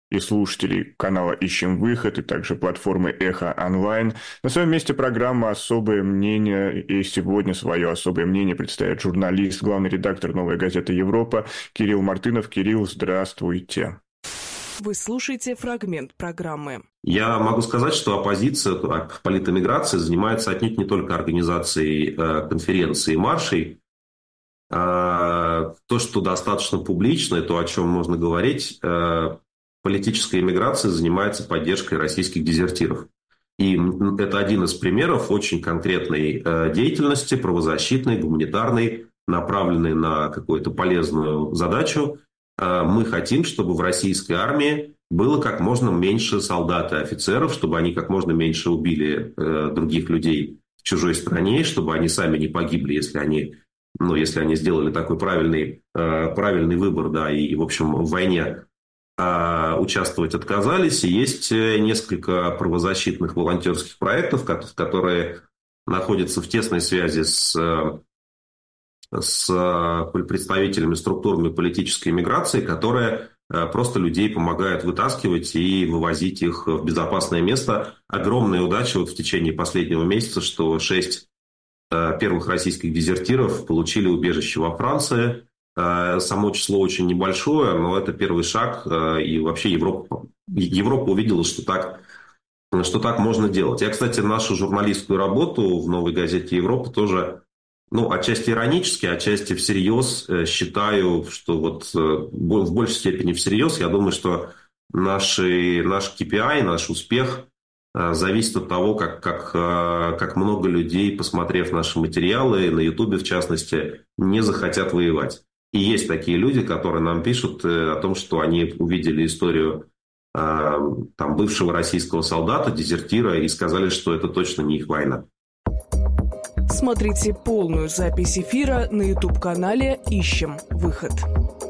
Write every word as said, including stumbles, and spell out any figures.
и слушателей канала «Ищем выход» и также платформы «Эхо онлайн». На своем месте программа «Особое мнение». И сегодня свое особое мнение представит журналист, главный редактор «Новой газеты Европа» Кирилл Мартынов. Кирилл, здравствуйте. Вы слушаете фрагмент программы. Я могу сказать, что оппозиция к политэмиграции занимается отнюдь не только организацией э, конференций и маршей. А, то, что достаточно публично, и то, о чем можно говорить, э, политическая эмиграция занимается поддержкой российских дезертиров. И это один из примеров очень конкретной э, деятельности, правозащитной, гуманитарной, направленной на какую-то полезную задачу. Мы хотим, чтобы в российской армии было как можно меньше солдат и офицеров, чтобы они как можно меньше убили э, других людей в чужой стране, чтобы они сами не погибли, если они, ну, если они сделали такой правильный, э, правильный выбор, да, и, в общем, в войне э, участвовать отказались. И есть несколько правозащитных волонтерских проектов, которые находятся в тесной связи с... с представителями структурами политической миграции, которые просто людей помогают вытаскивать и вывозить их в безопасное место. Огромная удача вот в течение последнего месяца, что шесть первых российских дезертиров получили убежище во Франции. Само число очень небольшое, но это первый шаг, и вообще Европа, Европа увидела, что так, что так можно делать. Я, кстати, нашу журналистскую работу в «Новой газете Европа» тоже... Ну, отчасти иронически, отчасти всерьез считаю, что вот в большей степени всерьез, я думаю, что наши, наш кей пи ай, наш успех зависит от того, как, как, как много людей, посмотрев наши материалы, на Ютубе в частности, не захотят воевать. И есть такие люди, которые нам пишут о том, что они увидели историю там, бывшего российского солдата, дезертира, и сказали, что это точно не их война. Смотрите полную запись эфира на ютуб-канале «Ищем выход».